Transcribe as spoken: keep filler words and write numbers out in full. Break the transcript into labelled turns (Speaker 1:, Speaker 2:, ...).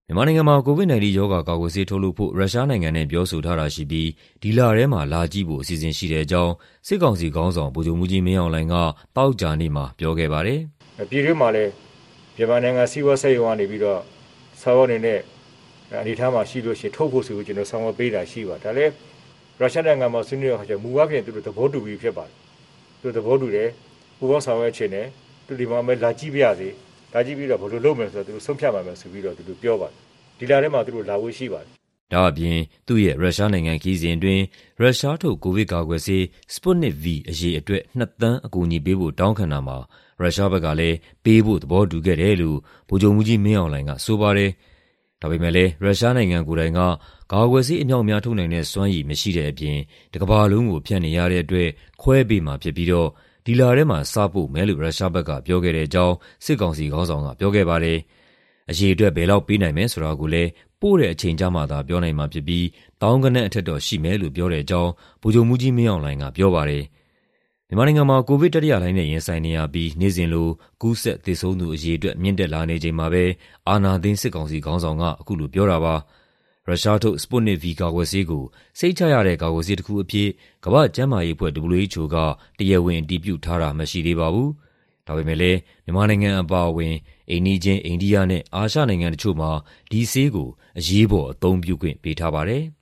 Speaker 1: မြန်မာနိုင်ငံမှာ ကိုဗစ်-၁၉ ရောဂါကာကွယ်ဆေးထုတ်လုပ်ဖို့ရုရှားနိုင်ငံနဲ့ပြောဆိုထားတာရှိပြီးဒီလထဲမှာလာကြည့်ဖို့အစီအစဉ်ရှိတဲ့အကြောင်းစစ်ကောင်စီခေါင်းဆောင်ဗိုလ်ချုပ်မှူးကြီးမင်းအောင်လှိုင်ကသောကြာနေ့မှာပြောခဲ့ပါတယ်
Speaker 2: ။ပြည်တွင်းမှာလည်းမြန်မာနိုင်ငံစီးပွားဆက်ရုံကနေပြီးတော့ဆောင်းနေတဲ့အနေအထားမှာရှိလို့ရှိရင်ထုတ်ဖို့ဆိုပြီးကျွန်တော်ဆောင်းပေးတာရှိပါဒါလည်းရုရှားနိုင်ငံမှာဆွေးနွေးရခါကျမူဝါခင်သူတို့သဘောတူပြီးဖြစ်ပါတယ်သူတို့သဘောတူတယ်ပူပေါင်းဆောင်ရွက်ခြင်းနဲ့သူဒီမှာမဲ့လာကြည့်ပြရစေလာကြည့်ပြီးတော့ဘယ်လိုလုပ်မလဲဆိုတော့သူတို့ဆုံးဖြတ်ပါမယ်ဆိုပြီးတော့သူတို့ပြောပါတယ်ဒီလထဲမှာသူတို့လာဖို့ရှိပါတယ်
Speaker 1: ဒါအပြင်သူ့ရဲ့ရုရှားနိုင်ငံခီးစဉ်အတွင်းရုရှားထုတ်ကိုဗစ်ကာကွယ်ဆေး Sputnik V အရေးအတွက်နှစ်သန်းအကူအညီပေးဖို့တောင်းခံတာမှာရုရှားဘက်ကလည်းပေးဖို့သဘောတူခဲ့တယ်လို့ဗိုလ်ချုပ်မှူးကြီးမင်းအောင်လှိုင်ကဆိုပါတယ်ဒါပေမဲ့လည်းရုရှားနိုင်ငံကိုယ်တိုင်ကကာကွယ်ဆေးအမြောက်အများထုတ်နိုင်တဲ့စွမ်းရည်မရှိတဲ့အပြင်တကမ္ဘာလုံးကိုဖြန့်နေရတဲ့အတွက်ခွဲပေးမှာဖြစ်ပြီးတော့ဒီလထဲမှာစပို့မယ်လို့ရုရှားဘက်ကပြောခဲ့တဲ့အကြောင်းစစ်ကောင်စီခေါင်းဆောင်ကပြောခဲ့ပါတယ်အရေးအတွက်ဘယ်လောက်ပေးနိုင်မယ်ဆိုတာကိုလည်းပို့တဲ့အချိန်ကြမှာသာပြောနိုင်မှာဖြစ်ပြီးတောင်းကနန်းအထက်တော့ရှိမယ်လို့ပြောတဲ့အကြောင်းဗိုလ်ချုပ်မှူးကြီးမင်းအောင်လှိုင်ကပြောပါတယ်မြန်မာနိုင်ငံမှာကိုဗစ်တတိယလှိုင်းနဲ့ရင်ဆိုင်နေရပြီးနေ့စဉ်လိုကူးစက်သေဆုံးသူအရေအတွက်မြင့်တက်လာနေချိန်မှာပဲအာဏာသိမ်းစစ်ကောင်စီခေါင်းဆောင်ကအခုလိုပြောတာပါရုရှားထုတ် Sputnik V ကာကွယ်ဆေးကိုစိတ်ချရတဲ့ကာကွယ်ဆေးတစ်ခုအဖြစ်ကမ္ဘာ့ကျန်းမာရေးအဖွဲ့ W H O ကတရားဝင်အတည်ပြုထားတာမရှိသေးပါဘူးဒါပေမဲ့လည်းမြန်မာနိုင်ငံအပါအဝင်အိန္ဒိချင်းအိန္ဒိယနဲ့အာရှနိုင်ငံတချို့မှာဒီဆေးကိုအရေးပေါ်အသုံးပြုခွင့်ပေးထားပါတယ်။